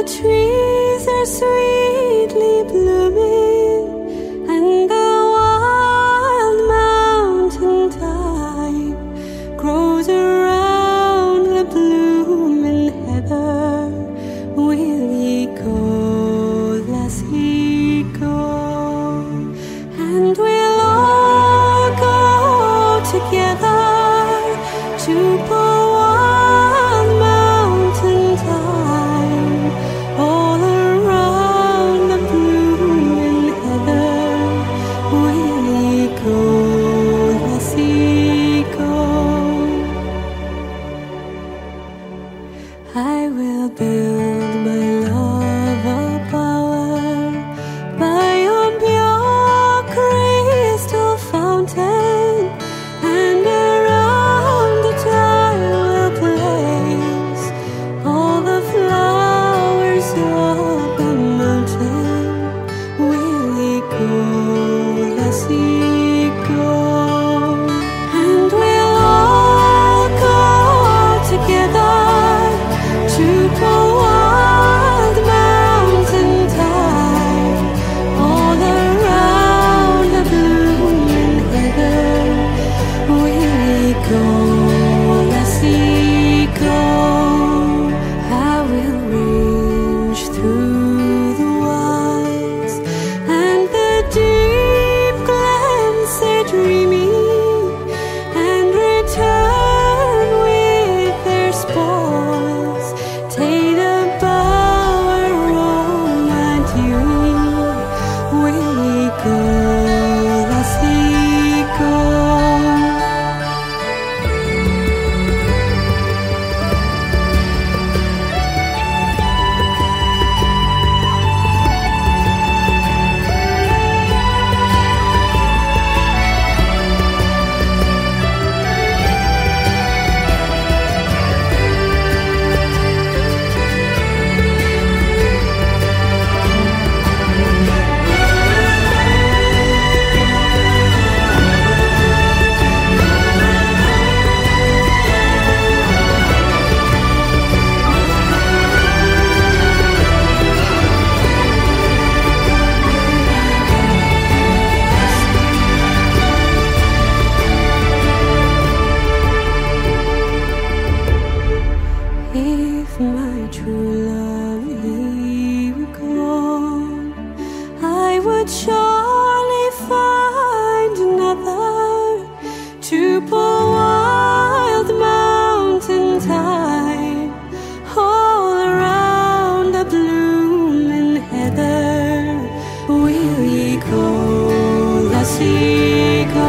trees are sweetly blooming, and the wild mountain thyme grows around the blooming heather. Will ye go, lassie, go? And we'll all go together to poor wild mountain thyme, all around the blooming heather. Will ye go, lassie, go? I will build my love a bower by yon pure crystal fountain, and around it I will place all the flowers of the mountain. Will ye go, lassie, go? And we'll all go together to poor wild mountain thyme, all around the blooming heather. Will ye go, lassie, go? I will range through the wilds, and the deep glens say dreamy, and return with their spoils. Take the bower, roam and dewy. Will ye go, lassie, go? If my true love he were gone, I would surely find another to poor wild mountain thyme, all around the blooming heather. Will ye go, lassie, go?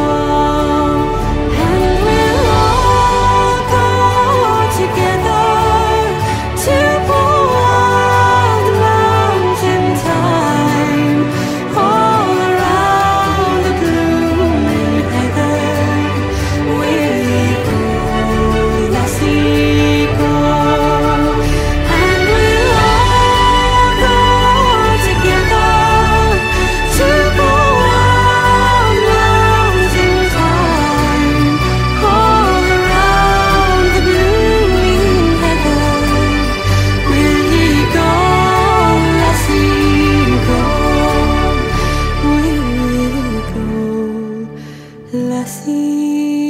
And we'll all go together to poor wild mountain thyme, all around the blooming heather. Will ye go, lassie, go? And we'll all go together to poor wild mountain thyme, all around the blooming heather. Will ye go, lassie, go? Will ye go, lassie?